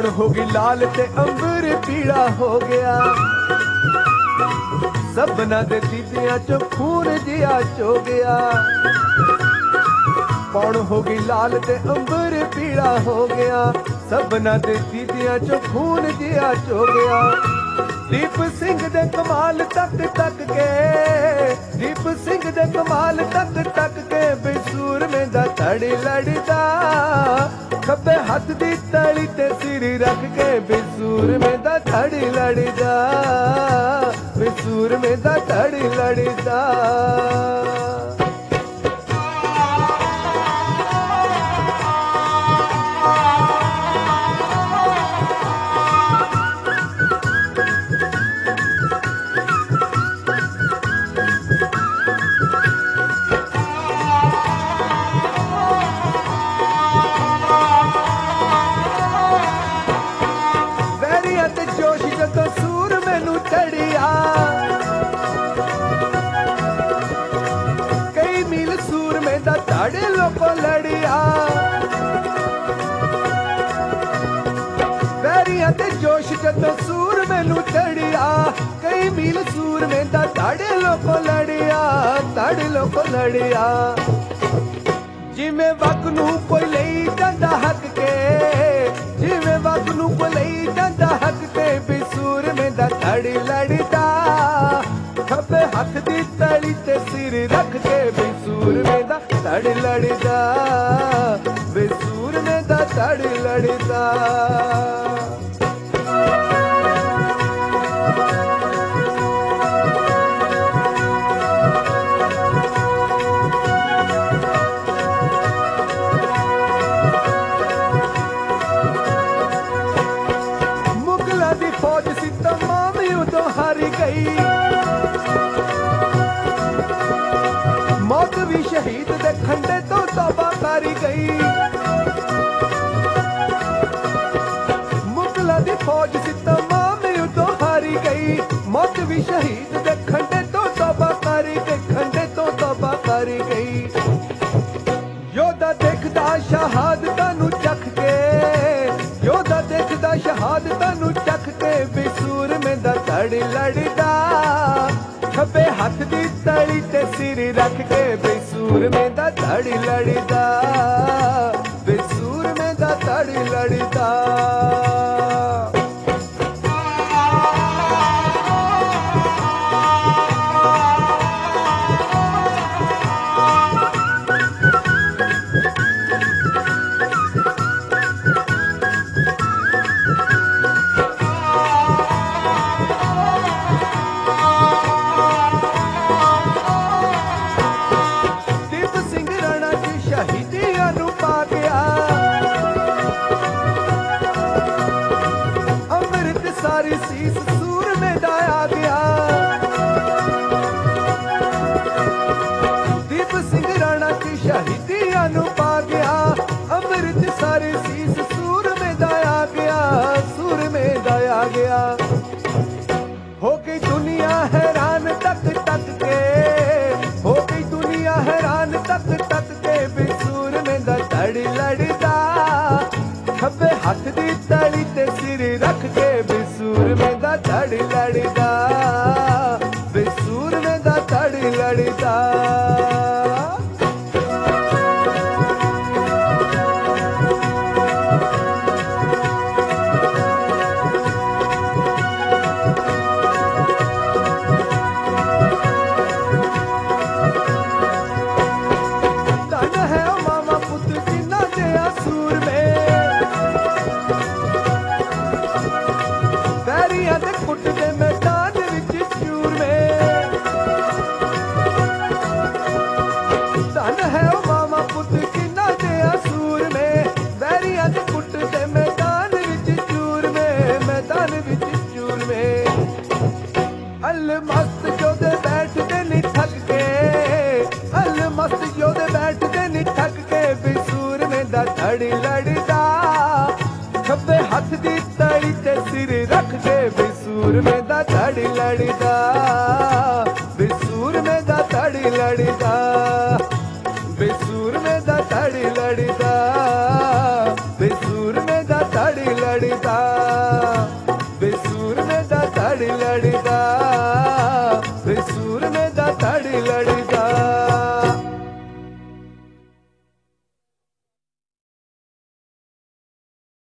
होगी लाल ते अंबर पीला हो गया, सबना दे दीदियां चो खून जिया चो गया। पौड़ होगी लाल ते अंबर पीला हो गया, सबना दे दीदियां चो खून जिया चो गया। दीप सिंह दे कमाल तक तक के, दीप सिंह दे कमाल तक तक के, बेसूर में दा तड़ी लड़दा, खब्बे हाथ दी तली ते सिर रख के, बेसूर में दा तड़ी लड़दा, बेसूर में दा तड़ी लड़दा। साढ़े लोको लड़िया, वैरियां ते जोश जदों सूर मैनू चढ़िया, कई मील सूर में दा साढ़े लोको लड़िया, साढ़े लोको लड़िया। जिवें वक नू कोई लई जांदा हक के, जिवें वक नू कोई लई जांदा हक के, बेसूर में दा तड़ी लड़दा, खब्बे हाथ दी तली ते सिर रख के, बेसूर में दा तड़ी लड़दा, बेसूर में दा तड़ी लड़दा। मुगलों दी फौज सी तमाम उदों हार गई, मौत भी शहीद दे खंडे तो तौबा कर गई। मुगलों दी फौज सी तमाम उदों हार गई, मौत भी शहीद दे खंडे तो तौबा कर गई, खंडे तो तौबा कर गई। योधा देखदा शहादतां नू चख के, योधा देखदा शहादतां नू चख के, बेसूर में दा तड़ी लड़दा, खब्बे हाथ दी तली ते सिर रख के, बेसूर में दा तड़ी लड़दा, बेसूर में दा तड़ी लड़दा। सारी सीस सूर में दाया गया, दीप सिंह राणा की शहीदियां नू पा गया, अमृत सारी सीस सूर में दाया गया, सूर में दाया गया। हो गई दुनिया हैरान तक तक के, हो गई दुनिया हैरान तक तक के, बेसूर में दा तड़ी लड़दा, खब्बे हाथ दी तली ते सिर रख के, बेसूर में दा तड़ी लड़दा, बेसूर में दा तड़ी लड़दा। धन है ओ मामा पुत जिन्ना दे सूर में, वैरियां दे कुट दे मैदान विच चूर में। धन है ओ मामा पुत जिन्ना दे सूर में, वैरियां दे कुट दे मैदान विच चूर में, मैदान विच चूर में। अल मस्त जोधे बैठदे नी थक के, अल मस्त जोधे बैठदे नी थक के, बेसूर में दा तड़ी लड़दा, खब्बे हाथ दी तली ते सिर रख के, बेसूर में दा तड़ी लड़दा, बेसूर में दा तड़ी लड़दा, बेसूर में दा तड़ी लड़दा, बेसूर में दा तड़ी लड़दा। लड़दा